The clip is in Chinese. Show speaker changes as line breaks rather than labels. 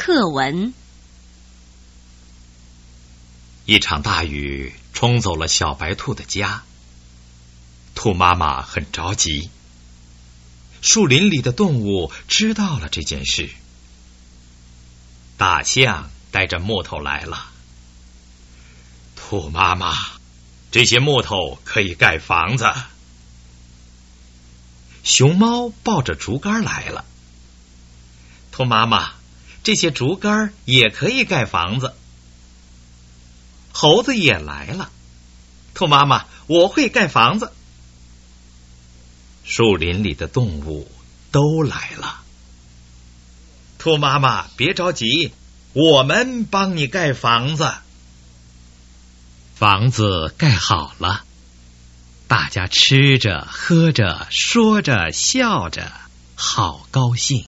课文。
一场大雨冲走了小白兔的家，兔妈妈很着急。树林里的动物知道了这件事。大象带着木头来了。兔妈妈，这些木头可以盖房子。熊猫抱着竹竿来了。兔妈妈，这些竹竿也可以盖房子。猴子也来了。兔妈妈，我会盖房子。树林里的动物都来了。兔妈妈，别着急，我们帮你盖房子。房子盖好了，大家吃着喝着说着笑着，好高兴。